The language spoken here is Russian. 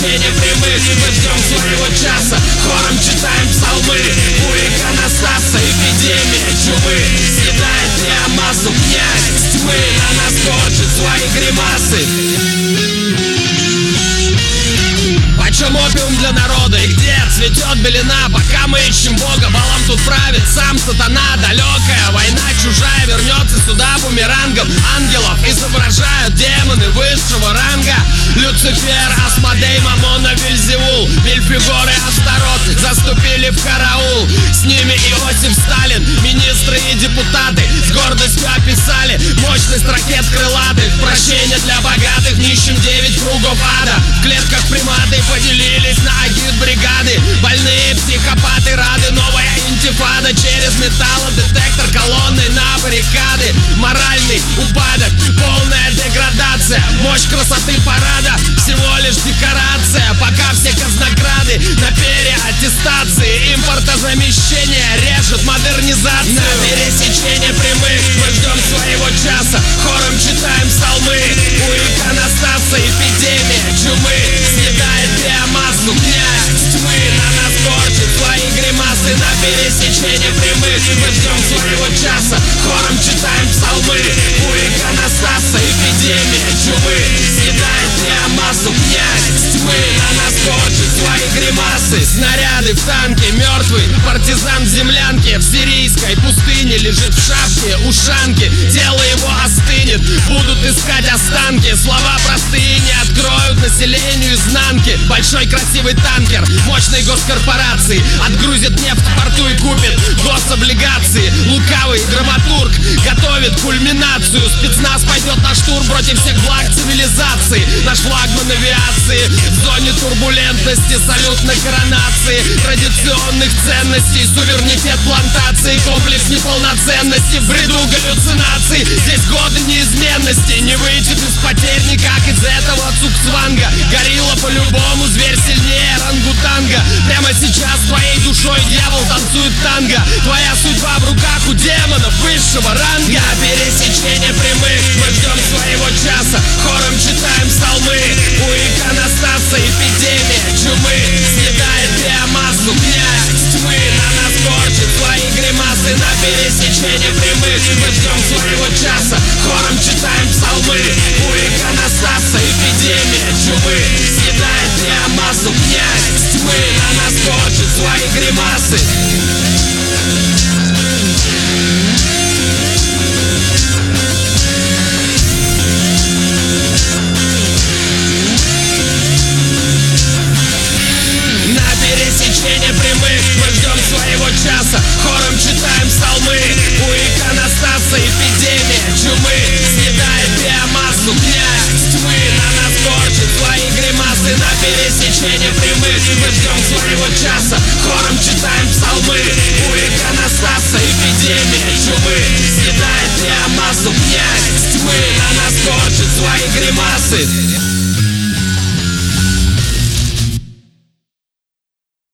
пересечения прямых. Мы ждем своего часа, хором читаем псалмы. У иконостаса эпидемия чумы съедает биомассу, князь тьмы на нас корчит свои гримасы. Почем опиум для народа и где цветет белина? Пока мы ищем Бога, балом тут правит сам сатана. Далекая война чужая вернется сюда бумерангом. Ангелов изображают демоны высшего ранга. Люцифер, Асмодей, Мамона, Вельзевул, Бельфигор и Астарот заступили в караул. С ними Иосиф Сталин, министры и депутаты с гордостью описали мощность ракет крылатых. Прощение для богатых, нищим 9 кругов ада. В клетках приматы поделились на агитбригады. Больные психопаты рады, новая интифада. Через металлодетектор колонны на баррикады. Моральный упадок, полная деградация. Мощь красоты парада, всего лишь декорация. Пока все казнограды на переаттестации. Импортозамещение режет модернизацию. На пересечение прямых мы ждем своего часа, хором читаем псалмы. У иконостаса эпидемия чумы съедает биомассу, князь тьмы на нас корчит свои гримасы. На пересечение прямых мы ждем своего часа, хором читаем псалмы. У иконостаса эпидемия чумы съедает биомассу, князь тьмы на нас корчит свои гримасы. Снаряды в танке, мертвый партизан в землянке. В сирийской пустыне лежит в шапке ушанки. Тело его остынет, будут искать останки. Слова простые не откроют населению изнанки. Большой красивый танкер мощной госкорпорации отгрузит нефть в порту и купит гособлигации. Лукавый драматург готовит кульминацию. Спецназ пойдет на штурм против всех благ цивилизации. Наш флагман авиации в зоне турбулентности. Салют на коронации традиционных ценностей. Суверенитет плантации, комплекс неполноценности. В бреду галлюцинаций, здесь годы неизменности. Не выйти без потерь никак из этого цукцванга. Горилла по-любому, зверь сильнее рангутанга. Прямо сейчас твоей душой дьявол танцует танго. Твоя судьба в руках у демонов высшего ранга. На пересечение прямых мы ждем своего часа, хором читаем псалмы. У иконостаса эпидемия чумы съедает биомассу, князь тьмы на нас корчит свои гримасы. На пересечение прямых мы ждем своего часа, хором читаем псалмы. У иконостаса эпидемия чумы съедает биомассу, князь тьмы на нас корчит свои гримасы. Пересечение прямых мы ждем своего часа, хором читаем псалмы. У иконостаса эпидемия чумы съедает биомассу, князь тьмы на нас корчит свои гримасы. На пересечение прямых мы ждем своего часа, хором читаем псалмы. У иконостаса эпидемия чумы съедает биомассу, князь тьмы на нас корчит свои гримасы.